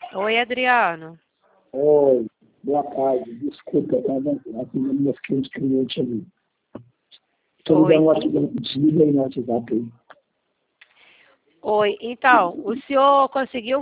Oi, Adriano. Oi, boa tarde. Desculpa, eu estava atendendo meus clientes ali. Estou Oi. ligando no WhatsApp, desliga aí no WhatsApp aí. Oi, então, o senhor conseguiu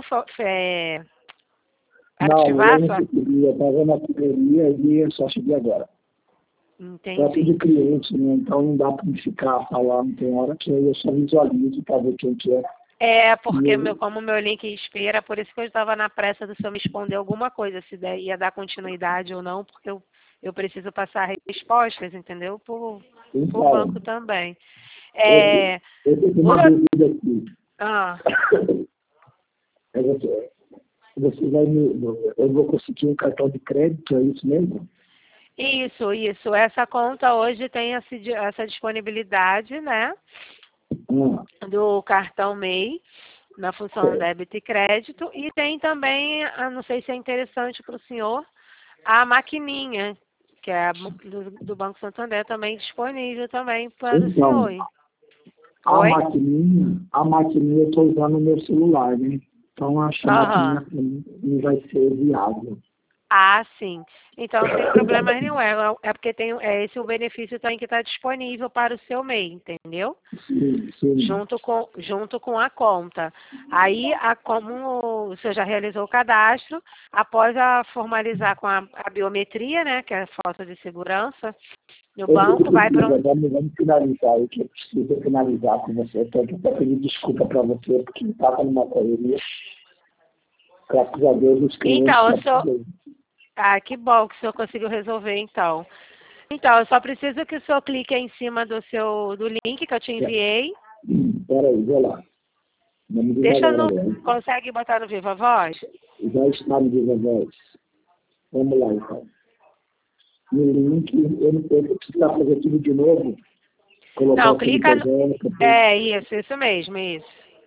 Não, ativar eu a não sua... consegui, eu estava na correria e eu só cheguei agora. Só Entendi. tudo cliente, né? Então não dá para me ficar falando, tem hora que eu só visualizo para ver quem que é. É, porque E como meu link expira, por isso que eu estava na pressa do senhor me responder alguma coisa, se ia dar continuidade ou não, porque eu preciso passar respostas, entendeu? Por então, banco também. eu, É, eu tenho o uma senhor- dúvida aqui. ah, É você vai me. Eu vou conseguir um cartão de crédito, é isso mesmo? isso. Essa conta hoje tem essa disponibilidade, né? Do cartão MEI, na função Certo. débito e crédito, e tem também, não sei se é interessante para o senhor, a maquininha, que é do Banco Santander, também disponível também para o Então, senhor. a Oi? maquininha eu estou usando no meu celular, né? Então acho que a Aham. maquininha pra mim não vai ser viável. Ah, sim. Então, sem problema nenhum. É porque tem esse o benefício também que está disponível para o seu MEI, entendeu? Sim, sim. Junto com a conta. Aí, como o senhor já realizou o cadastro, após formalizar com a biometria, né, que é a foto de segurança, no Eu banco, vai para preciso, vamos finalizar aí, que eu preciso finalizar com você. Estou aqui para pedir desculpa para você, porque estava numa correria. Graças a Deus, os clientes Então, estão tudo aí. que bom que o senhor conseguiu resolver, então. Então, eu só preciso que o senhor clique em cima do link que eu te enviei. Peraí, vou lá. Vamos Deixa devagar no... agora. Consegue botar no Viva Voz? Já está no Viva Voz. Vamos lá, então. No link, eu não sei, eu preciso fazer tudo de novo. Colocar Não, o clica no... CNPJ. É, isso mesmo, isso.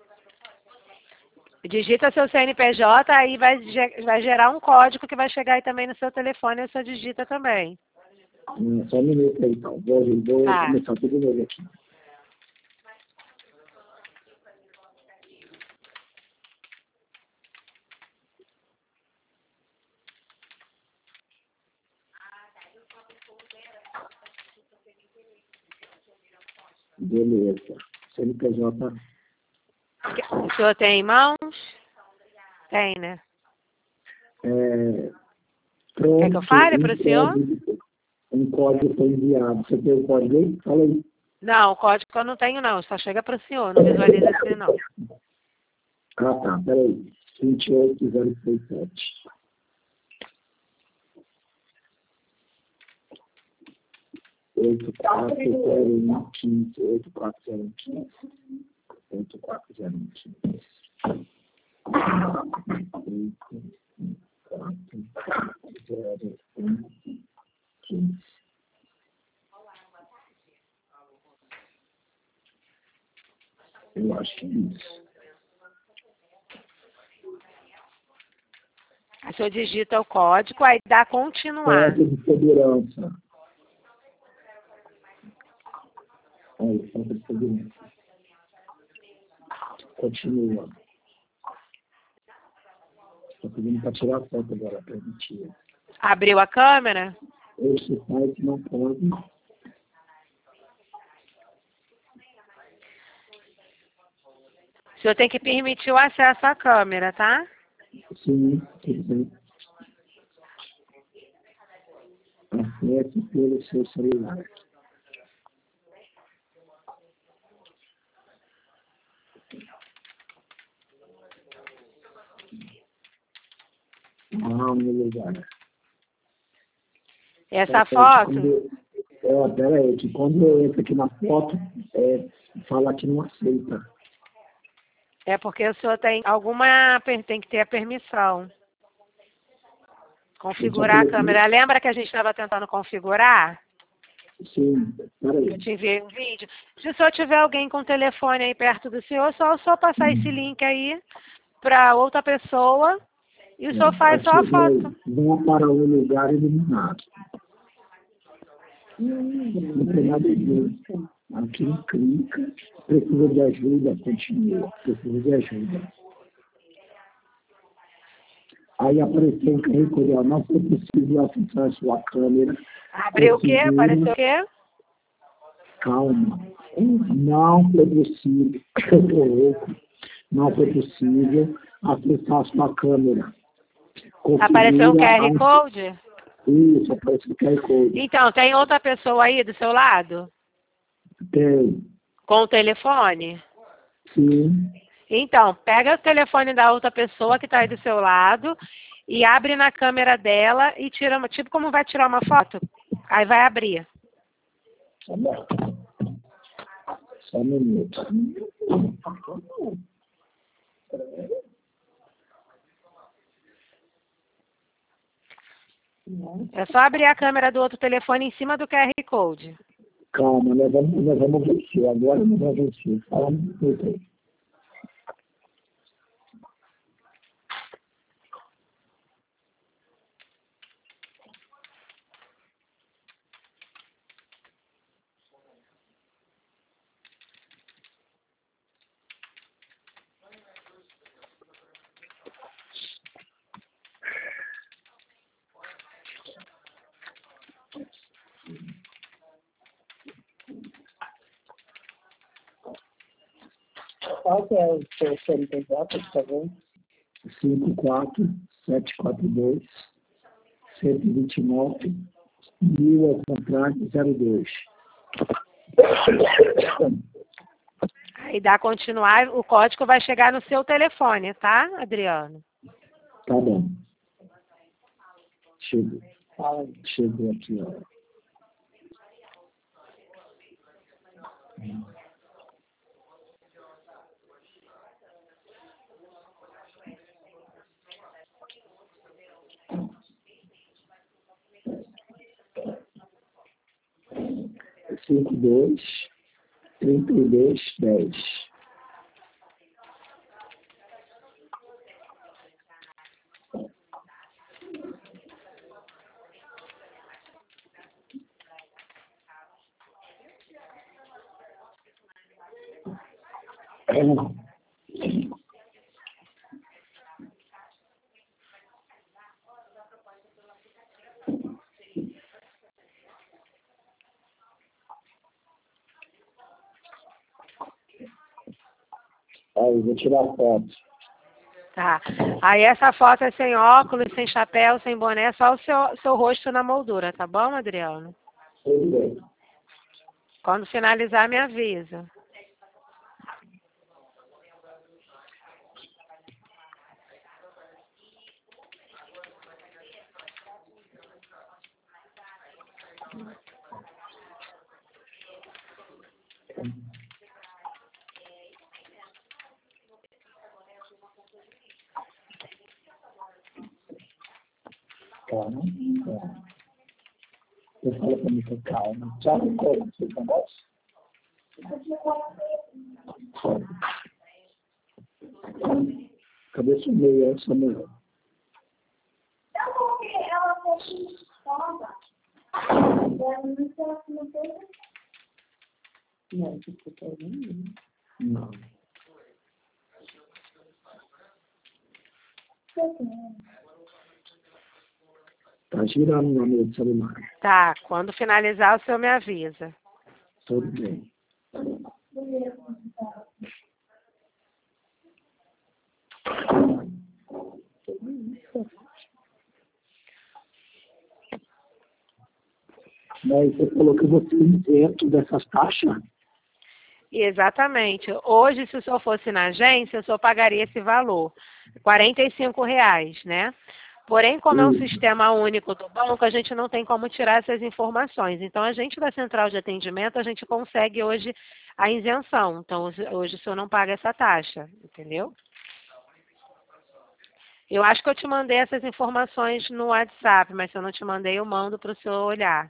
Digita seu CNPJ, aí vai gerar um código que vai chegar aí também no seu telefone e você digita também. Só um minuto aí, então. Vou Tá. começar tudo de novo aqui. Beleza. CNPJ. O senhor tem em mãos? Tem, né? Pronto. Quer que eu fale para o senhor? Um código foi enviado. Você tem o código aí? Fala aí. Não, o código eu não tenho, não. Só chega para o senhor, não visualiza assim, não. Ah, tá. Peraí. 28067. 840115. 840115. 840115. 840115. Eu acho que é isso. Aí o senhor digita o código, aí dá continuar. Porta de segurança. Aí, porta de segurança. Continua. Estou pedindo para tirar a foto agora, permitir. Abriu a câmera? Esse site não pode. O senhor tem que permitir o acesso à câmera, tá? Sim, tudo bem. Acesse pelo seu celular. No lugar. Essa foto Pera aí, que quando eu entro aqui na foto, fala que não aceita. é porque o senhor tem tem que ter a permissão. Configurar a câmera. Lembra que a gente estava tentando configurar? Sim, peraí. Eu te enviei um vídeo. Se o senhor tiver alguém com telefone aí perto do senhor, só passar esse link aí para outra pessoa e o senhor faz só a foto. Vão para um lugar iluminado. Não tem nada a ver. Aqui não clica. Precisa de ajuda, continua. Precisa de ajuda. Aí apareceu um QR Code, ó, não foi possível acessar a sua câmera. Abriu o quê? Apareceu o quê? Calma. Não foi possível. Eu tô louco. Não foi possível acessar a sua câmera. Apareceu um QR Code? Isso, apareceu um QR Code. Então, tem outra pessoa aí do seu lado? Tem. Com o telefone? Sim. Então, pega o telefone da outra pessoa que está aí do seu lado e abre na câmera dela e tira, tipo como vai tirar uma foto. Aí vai abrir. Tá bom. Só um minuto. É só abrir a câmera do outro telefone em cima do QR Code. Calma, nós vamos vencer. Agora nós vamos vencer. Fala um minuto aí. Qual que é o seu CNPJ, por favor? 54-742-129, ao contrário, 02. Aí dá continuar, o código vai chegar no seu telefone, tá, Adriano? Tá bom. Chegou aqui, ó. Cinco, 32-32-10. Aí, vou tirar a foto. Tá. Aí essa foto é sem óculos, sem chapéu, sem boné, só o seu rosto na moldura, tá bom, Adriano? Tudo bem. Quando finalizar, me avisa. Calma. Eu falo pra mim com calma. Já me conta esse negócio? Cadê sua meia? Essa meia? Não. Tá girando na minha celular. Tá, quando finalizar, o senhor me avisa. Tudo bem. Mas você falou que você isento dessas taxas? Exatamente. Hoje, se o senhor fosse na agência, o senhor pagaria esse valor, R$45, né? Porém, como é um sistema único do banco, a gente não tem como tirar essas informações. Então, a gente da central de atendimento, a gente consegue hoje a isenção. Então, hoje o senhor não paga essa taxa, entendeu? Eu acho que eu te mandei essas informações no WhatsApp, mas se eu não te mandei, eu mando para o senhor olhar.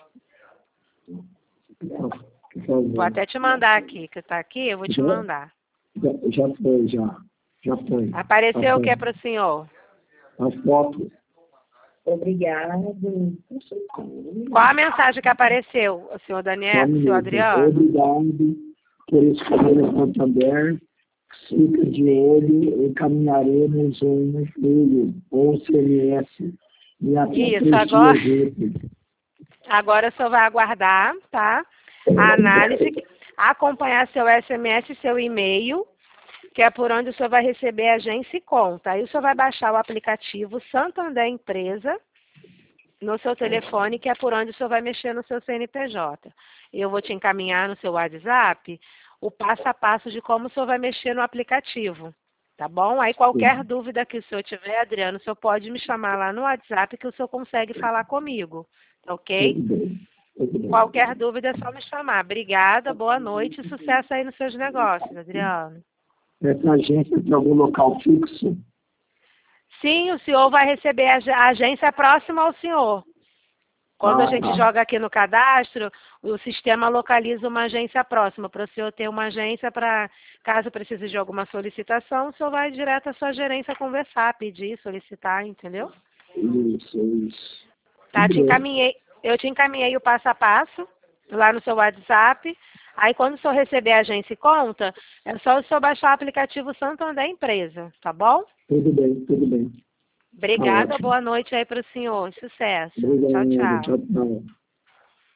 Vou até te mandar aqui, que está aqui, eu vou te mandar. Já foi, já foi. Apareceu o que é para o senhor? A foto. Obrigado. Qual a mensagem que apareceu, o senhor Daniel, o senhor Adriano? Obrigado por escolher a Santander fica de olho, encaminharemos um e-mail ou SMS em até Isso, 3 agora, dias úteis. agora o senhor vai aguardar, tá? A análise, acompanhar seu SMS e seu e-mail, que é por onde o senhor vai receber agência e conta. Aí o senhor vai baixar o aplicativo Santander Empresa no seu telefone, que é por onde o senhor vai mexer no seu CNPJ. Eu vou te encaminhar no seu WhatsApp o passo a passo de como o senhor vai mexer no aplicativo, tá bom? Aí qualquer dúvida que o senhor tiver, Adriano, o senhor pode me chamar lá no WhatsApp que o senhor consegue falar comigo, ok? Tudo bem. Tudo bem. Qualquer dúvida é só me chamar. Obrigada, boa noite e sucesso aí nos seus negócios, Adriano. Essa agência tem algum local fixo? Sim, o senhor vai receber a agência próxima ao senhor. Quando a gente joga aqui no cadastro, o sistema localiza uma agência próxima, para o senhor ter uma agência para, caso precise de alguma solicitação, o senhor vai direto à sua gerência conversar, pedir, solicitar, entendeu? Isso. Tá, Tudo bem. eu te encaminhei o passo a passo lá no seu WhatsApp. Aí quando o senhor receber a agência e conta, é só o senhor baixar o aplicativo Santander Empresa, tá bom? Tudo bem, tudo bem. Obrigada, Tá ótimo. boa noite aí para o senhor. Sucesso. Obrigado. Tchau, tchau. Tchau, tchau.